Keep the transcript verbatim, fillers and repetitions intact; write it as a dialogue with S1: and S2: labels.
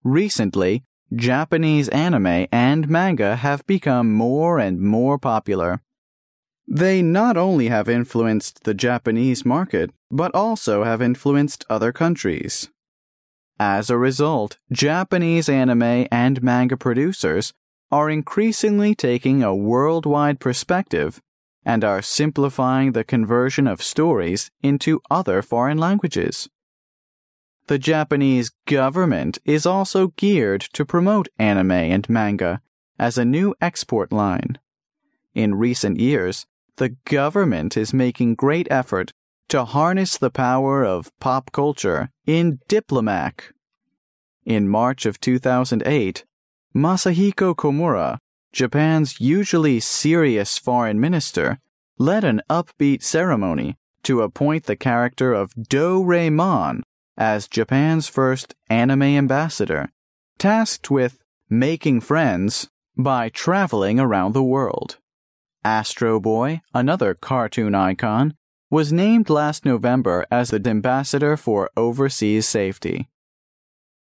S1: Recently, Japanese anime and manga have become more and more popular. They not only have influenced the Japanese market, but also have influenced other countries. As a result, Japanese anime and manga producers are increasingly taking a worldwide perspective and are simplifying the conversion of stories into other foreign languages. The Japanese government is also geared to promote anime and manga as a new export line. In recent years, the government is making great effort to harness the power of pop culture in Diplomac. In March of two thousand eight, Masahiko Komura, Japan's usually serious foreign minister, led an upbeat ceremony to appoint the character of Doraemon as Japan's first anime ambassador, tasked with making friends by traveling around the world. Astro Boy, another cartoon icon, was named last November as the ambassador for overseas safety.